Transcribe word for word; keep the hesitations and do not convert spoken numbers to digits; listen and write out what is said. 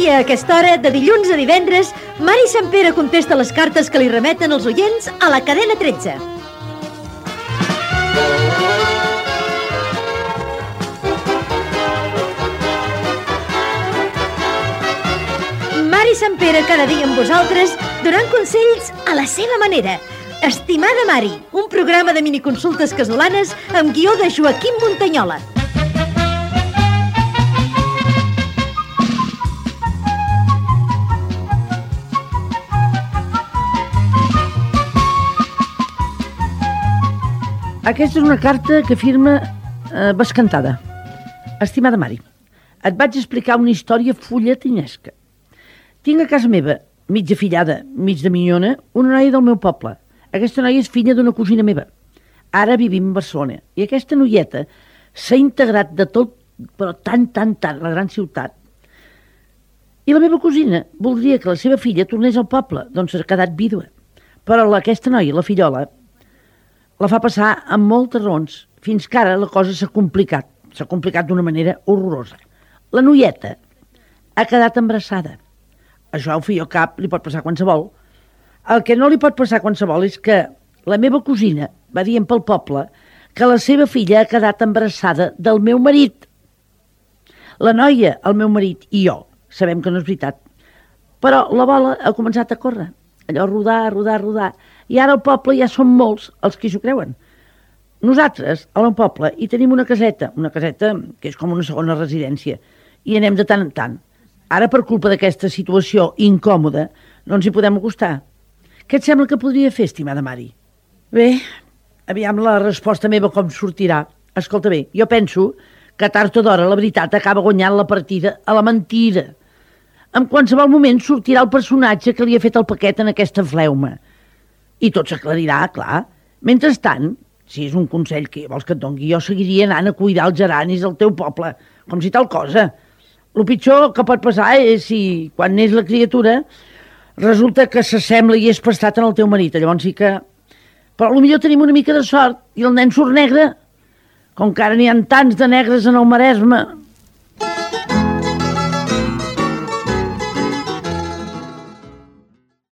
dia, a aquesta hora, de dilluns a divendres, Mari Santpere contesta les cartes que li remeten els oients a la cadena tretze. Mari Santpere cada dia amb vosaltres, donant consells a la seva manera. Estimada Mari, un programa de miniconsultes casolanes amb guió de Joaquim Montanyola. Aquesta és una carta que firma eh, bescantada. Estimada Mari, et vaig explicar una història fulletinesca. Tinc a casa meva, mig afillada, mig de minyona, una noia del meu poble. Aquesta noia és filla d'una cosina meva. Ara vivim a Barcelona. I aquesta noieta s'ha integrat de tot, però tant, tant, tant, a la gran ciutat. I la meva cosina voldria que la seva filla tornés al poble, d'on s'ha quedat vídua. Però aquesta noia, la fillola, la fa passar amb moltes raons, fins que ara la cosa s'ha complicat. S'ha complicat d'una manera horrorosa. La noieta ha quedat embarassada. Això al fill al cap li pot passar qualsevol. El que no li pot passar qualsevol és que la meva cosina va dient pel poble que la seva filla ha quedat embarassada del meu marit. La noia, el meu marit i jo sabem que no és veritat, però la bola ha començat a córrer. Allò, rodar, rodar, rodar. I ara al poble ja són molts els que s'ho creuen. Nosaltres, al meu poble, hi tenim una caseta, una caseta que és com una segona residència, i anem de tant en tant. Ara, per culpa d'aquesta situació incòmoda, no ens hi podem acostar. Què et sembla que podria fer, estimada Mari? Bé, aviam la resposta meva com sortirà. Escolta bé, jo penso que tard o d'hora la veritat acaba guanyant la partida a la mentira. En qualsevol moment sortirà el personatge que li ha fet el paquet en aquesta fleuma. I tot s'aclarirà, clar. Mentrestant, si és un consell que vols que et doni, jo seguiria anant a cuidar els geranis del teu poble, com si tal cosa. El pitjor que pot passar és si, quan neix la criatura, resulta que s'assembla i és prestat en el teu marit. Llavors sí que... Però potser tenim una mica de sort i el nen surt negre. Com que ara n'hi ha tants de negres en el Maresme...